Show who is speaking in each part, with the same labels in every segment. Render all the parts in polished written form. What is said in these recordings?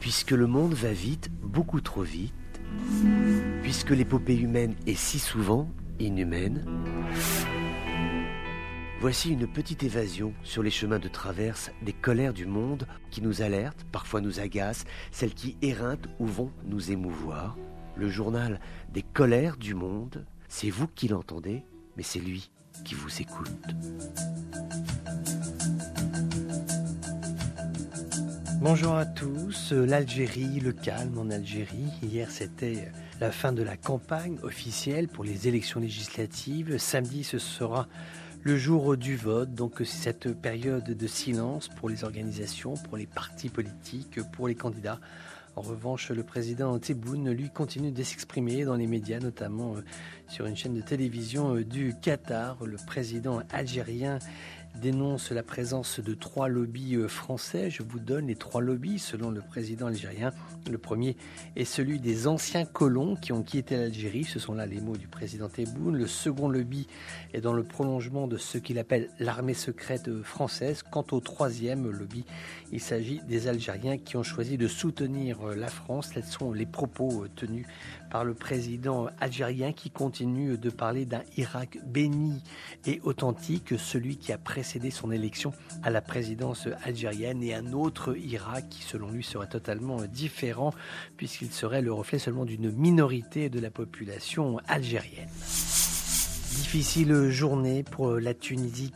Speaker 1: Puisque le monde va vite, beaucoup trop vite, puisque l'épopée humaine est si souvent inhumaine, voici une petite évasion sur les chemins de traverse des colères du monde qui nous alertent, parfois nous agacent, celles qui éreintent ou vont nous émouvoir. Le journal des colères du monde, c'est vous qui l'entendez, mais c'est lui qui vous écoute. Bonjour à tous, l'Algérie, le calme en Algérie. Hier c'était la fin de la campagne officielle pour les élections législatives. Samedi ce sera le jour du vote, donc c'est cette période de silence pour les organisations, pour les partis politiques, pour les candidats. En revanche, le président Tebboune, lui, continue de s'exprimer dans les médias, notamment sur une chaîne de télévision du Qatar. Le président algérien dénonce la présence de 3 lobbies français. Je vous donne les 3 lobbies selon le président algérien. Le premier est celui des anciens colons qui ont quitté l'Algérie. Ce sont là les mots du président Tebboune. Le second lobby est dans le prolongement de ce qu'il appelle l'armée secrète française. Quant au troisième lobby, il s'agit des Algériens qui ont choisi de soutenir la France. Tels sont les propos tenus par le président algérien qui continue de parler d'un Irak béni et authentique, celui qui a précédé son élection à la présidence algérienne, et un autre Irak qui selon lui serait totalement différent puisqu'il serait le reflet seulement d'une minorité de la population algérienne. Difficile journée pour la Tunisie,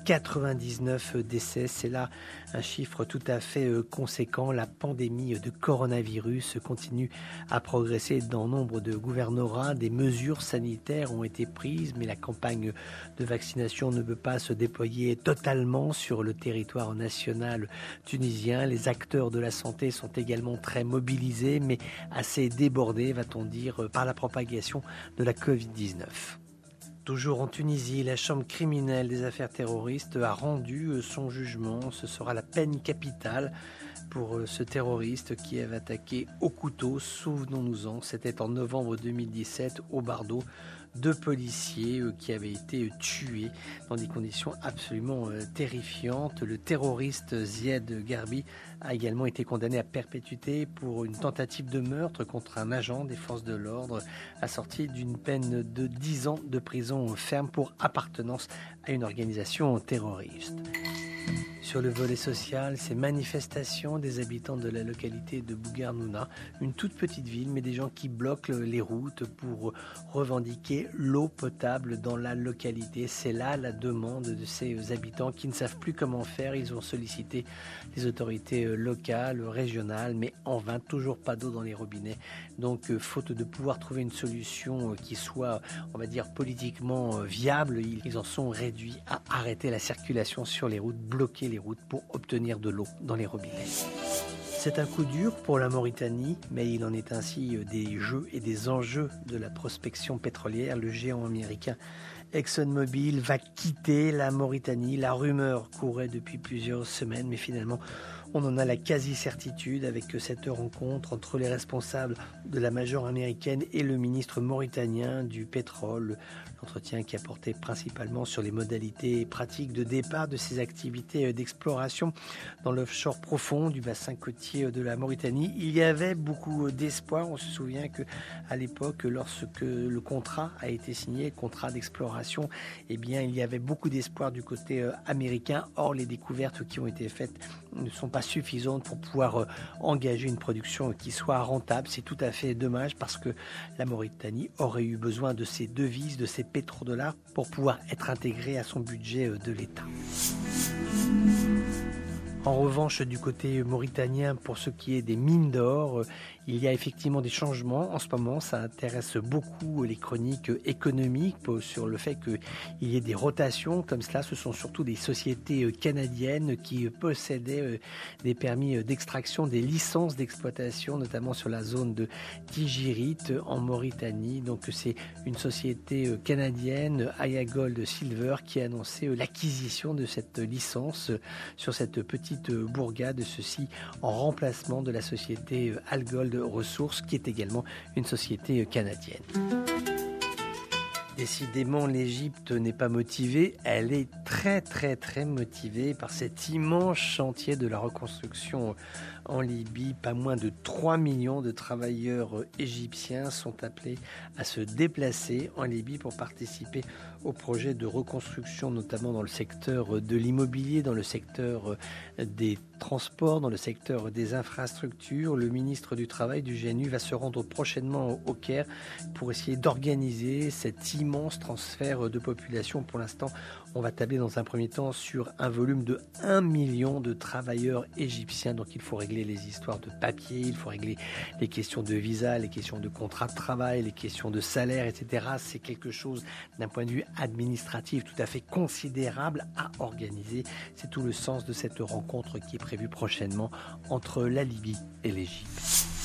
Speaker 1: 99 décès, c'est là un chiffre tout à fait conséquent. La pandémie de coronavirus continue à progresser dans nombre de gouvernorats. Des mesures sanitaires ont été prises, mais la campagne de vaccination ne peut pas se déployer totalement sur le territoire national tunisien. Les acteurs de la santé sont également très mobilisés, mais assez débordés, va-t-on dire, par la propagation de la Covid-19. Toujours en Tunisie, la chambre criminelle des affaires terroristes a rendu son jugement. Ce sera la peine capitale pour ce terroriste qui avait attaqué au couteau, souvenons-nous-en, c'était en novembre 2017 au Bardo. 2 policiers qui avaient été tués dans des conditions absolument terrifiantes. Le terroriste Zied Garbi a également été condamné à perpétuité pour une tentative de meurtre contre un agent des forces de l'ordre, assorti d'une peine de 10 ans de prison ferme pour appartenance à une organisation terroriste. Sur le volet social, ces manifestations des habitants de la localité de Bouguernouna, une toute petite ville, mais des gens qui bloquent les routes pour revendiquer l'eau potable dans la localité. C'est là la demande de ces habitants qui ne savent plus comment faire. Ils ont sollicité les autorités locales, régionales, mais en vain, toujours pas d'eau dans les robinets. Donc, faute de pouvoir trouver une solution qui soit, on va dire, politiquement viable, ils en sont réduits à arrêter la circulation sur les routes, bloquer les routes pour obtenir de l'eau dans les robinets. C'est un coup dur pour la Mauritanie, mais il en est ainsi des jeux et des enjeux de la prospection pétrolière. Le géant américain ExxonMobil va quitter la Mauritanie. La rumeur courait depuis plusieurs semaines, mais finalement, on en a la quasi-certitude avec cette rencontre entre les responsables de la major américaine et le ministre mauritanien du pétrole. L'entretien qui a porté principalement sur les modalités pratiques de départ de ces activités d'exploration dans l'offshore profond du bassin côtier de la Mauritanie. Il y avait beaucoup d'espoir. On se souvient qu'à l'époque, lorsque le contrat a été signé, contrat d'exploration, eh bien, il y avait beaucoup d'espoir du côté américain. Or, les découvertes qui ont été faites ne sont pas suffisantes pour pouvoir engager une production qui soit rentable. C'est tout à fait dommage parce que la Mauritanie aurait eu besoin de ces devises, de ces pétrodollars pour pouvoir être intégrée à son budget de l'État. En revanche, du côté mauritanien, pour ce qui est des mines d'or, il y a effectivement des changements. En ce moment, ça intéresse beaucoup les chroniques économiques sur le fait qu'il y ait des rotations comme cela. Ce sont surtout des sociétés canadiennes qui possédaient des permis d'extraction, des licences d'exploitation, notamment sur la zone de Tigirite en Mauritanie. Donc c'est une société canadienne, Aya Gold Silver, qui a annoncé l'acquisition de cette licence sur cette petite bourgade, ceci en remplacement de la société Algold Ressources, qui est également une société canadienne. Décidément, l'Égypte n'est pas motivée, elle est très très très motivée par cet immense chantier de la reconstruction en Libye. Pas moins de 3 millions de travailleurs égyptiens sont appelés à se déplacer en Libye pour participer au projet de reconstruction, notamment dans le secteur de l'immobilier, dans le secteur des transports, dans le secteur des infrastructures. Le ministre du Travail du GNU va se rendre prochainement au Caire pour essayer d'organiser cet immense transfert de population. Pour l'instant, on va tabler dans un premier temps sur un volume de 1 million de travailleurs égyptiens. Donc il faut régler les histoires de papier, il faut régler les questions de visa, les questions de contrat de travail, les questions de salaire, etc. C'est quelque chose d'un point de vue administratif tout à fait considérable à organiser. C'est tout le sens de cette rencontre qui est prévue prochainement entre la Libye et l'Égypte.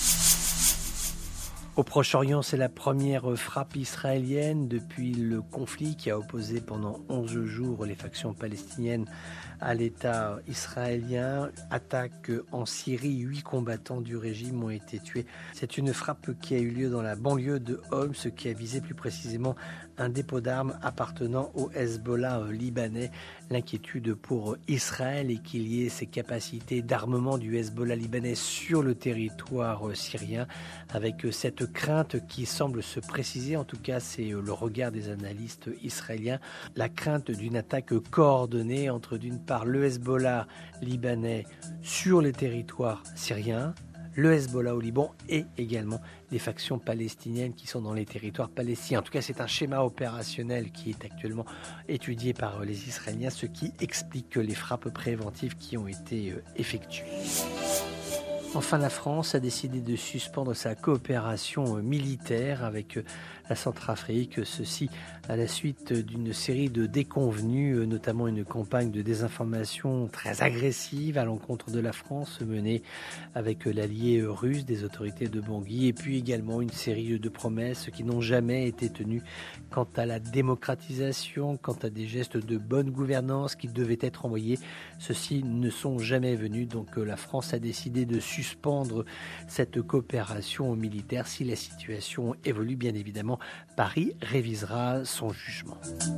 Speaker 1: Au Proche-Orient, c'est la première frappe israélienne depuis le conflit qui a opposé pendant 11 jours les factions palestiniennes à l'État israélien. Attaque en Syrie, 8 combattants du régime ont été tués. C'est une frappe qui a eu lieu dans la banlieue de Homs, qui a visé plus précisément un dépôt d'armes appartenant au Hezbollah libanais. L'inquiétude pour Israël est qu'il y ait ces capacités d'armement du Hezbollah libanais sur le territoire syrien, avec cette crainte qui semble se préciser, en tout cas c'est le regard des analystes israéliens, la crainte d'une attaque coordonnée entre d'une part le Hezbollah libanais sur les territoires syriens, le Hezbollah au Liban et également les factions palestiniennes qui sont dans les territoires palestiniens. En tout cas, c'est un schéma opérationnel qui est actuellement étudié par les Israéliens, ce qui explique les frappes préventives qui ont été effectuées. Enfin, la France a décidé de suspendre sa coopération militaire avec la Centrafrique, ceci à la suite d'une série de déconvenues, notamment une campagne de désinformation très agressive à l'encontre de la France menée avec l'allié russe des autorités de Bangui, et puis également une série de promesses qui n'ont jamais été tenues quant à la démocratisation, quant à des gestes de bonne gouvernance qui devaient être envoyés. Ceux-ci ne sont jamais venus, donc la France a décidé de suspendre cette coopération militaire. Si la situation évolue, bien évidemment, Paris révisera son jugement.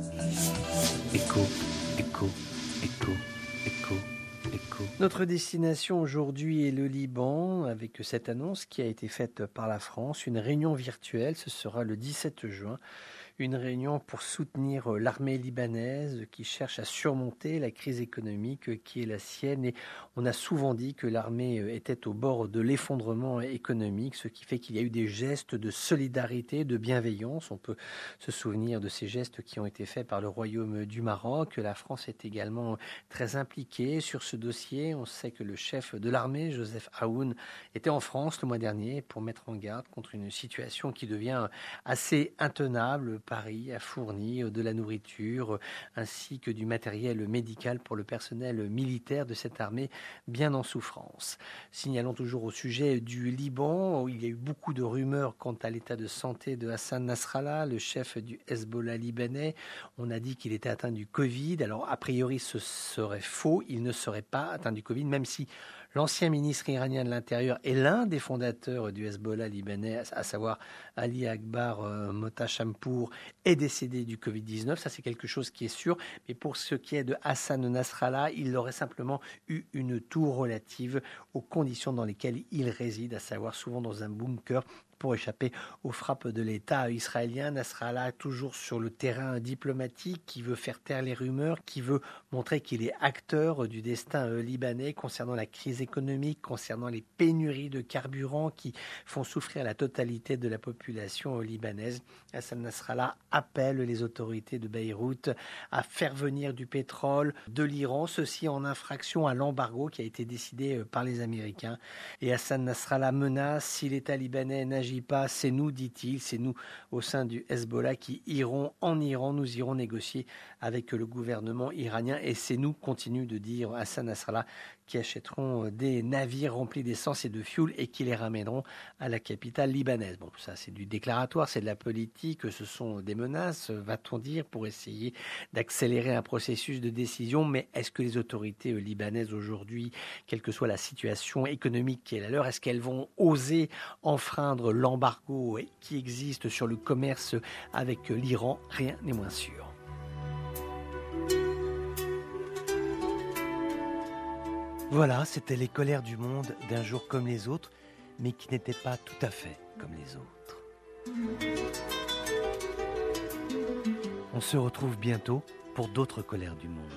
Speaker 1: Écho, écho, écho, écho. Notre destination aujourd'hui est le Liban, avec cette annonce qui a été faite par la France. Une réunion virtuelle, ce sera le 17 juin. Une réunion pour soutenir l'armée libanaise qui cherche à surmonter la crise économique qui est la sienne. Et on a souvent dit que l'armée était au bord de l'effondrement économique, ce qui fait qu'il y a eu des gestes de solidarité, de bienveillance. On peut se souvenir de ces gestes qui ont été faits par le Royaume du Maroc. La France est également très impliquée sur ce dossier. On sait que le chef de l'armée, Joseph Aoun, était en France le mois dernier pour mettre en garde contre une situation qui devient assez intenable. Paris a fourni de la nourriture ainsi que du matériel médical pour le personnel militaire de cette armée bien en souffrance. Signalons toujours au sujet du Liban, où il y a eu beaucoup de rumeurs quant à l'état de santé de Hassan Nasrallah, le chef du Hezbollah libanais. On a dit qu'il était atteint du Covid. Alors a priori ce serait faux, il ne serait pas atteint du Covid, même si l'ancien ministre iranien de l'Intérieur est l'un des fondateurs du Hezbollah libanais, à savoir Ali Akbar Motashampour, est décédé du Covid-19. Ça, c'est quelque chose qui est sûr. Mais pour ce qui est de Hassan Nasrallah, il aurait simplement eu une toux relative aux conditions dans lesquelles il réside, à savoir souvent dans un bunker, pour échapper aux frappes de l'État israélien. Nasrallah, toujours sur le terrain diplomatique, qui veut faire taire les rumeurs, qui veut montrer qu'il est acteur du destin libanais concernant la crise économique, concernant les pénuries de carburant qui font souffrir la totalité de la population libanaise. Hassan Nasrallah appelle les autorités de Beyrouth à faire venir du pétrole de l'Iran, ceci en infraction à l'embargo qui a été décidé par les Américains. Et Hassan Nasrallah menace, si l'État libanais n'agit pas, c'est nous, dit-il, c'est nous au sein du Hezbollah qui irons en Iran, nous irons négocier avec le gouvernement iranien, et c'est nous, continue de dire Hassan Nasrallah, qui achèteront des navires remplis d'essence et de fioul et qui les ramèneront à la capitale libanaise. Bon, ça c'est du déclaratoire, c'est de la politique, ce sont des menaces, va-t-on dire, pour essayer d'accélérer un processus de décision. Mais est-ce que les autorités libanaises aujourd'hui, quelle que soit la situation économique qui est la leur, est-ce qu'elles vont oser enfreindre l'embargo qui existe sur le commerce avec l'Iran? Rien n'est moins sûr. Voilà, c'était les colères du monde d'un jour comme les autres, mais qui n'étaient pas tout à fait comme les autres. On se retrouve bientôt pour d'autres colères du monde.